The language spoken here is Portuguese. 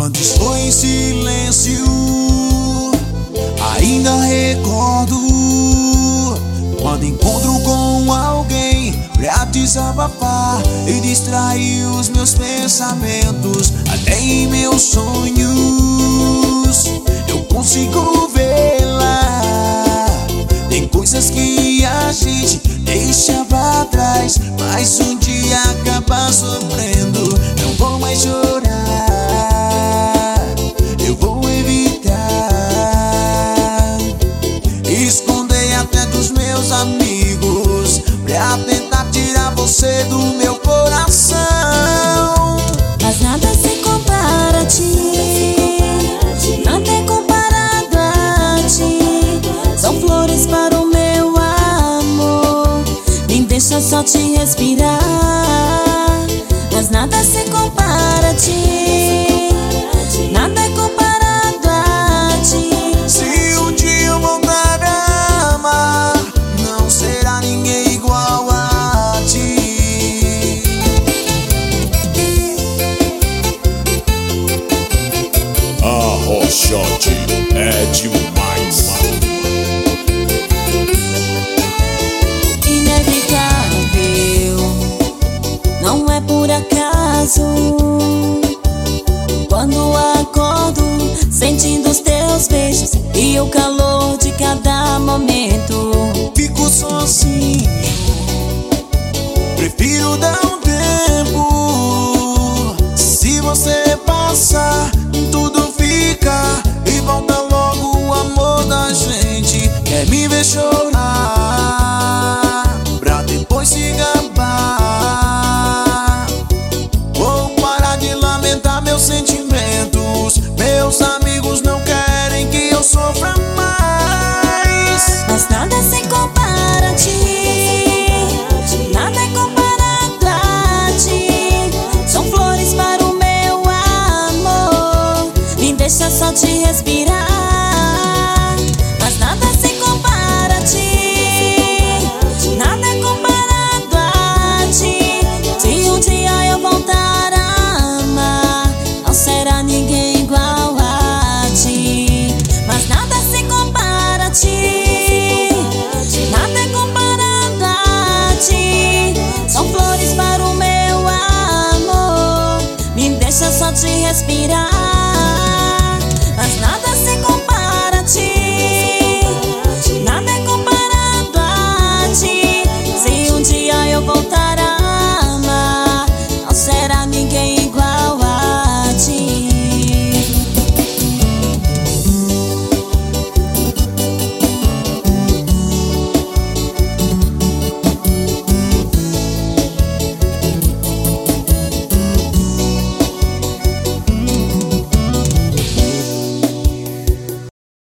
Quando estou em silêncio, ainda recordo quando encontro com alguém pra desabafar e distrair os meus pensamentos. Até em meus sonhos eu consigo vê-la. Tem coisas que a gente deixa pra trás, mas um dia acaba sofrendo. Não vou mais chorar, eu vou evitar esconder até dos meus amigos pra tentar tirar você do meu coração. Mas nada se compara a ti, nada é comparado a ti. São flores para o meu amor, nem deixa só te respirar. Mas nada se compara a ti, nada é comparado a ti. Se um dia eu voltar a amar, não será ninguém igual a ti. Arrochote é demais. Inevitável, não é por acaso. Quando acordo, sentindo os teus beijos e o calor de cada momento. Fico sozinho, prefiro dar um tempo. Se você passar, tudo fica e volta logo o amor da gente. Quer me ver chorar pra depois se gabar? Vou parar de lamentar meus sentimentos. Meus amigos não querem que eu sofra mais. Mas nada se compara a ti, nada é comparado a ti. São flores para o meu amor, me deixa só te respirar. Mas nada se compara a ti, nada é comparado a ti. Se um dia eu voltar a amar, não será ninguém igual a ti. Mas nada se compara a ti, nada é comparado a ti. São flores para o meu amor, me deixa só te respirar. Mas nada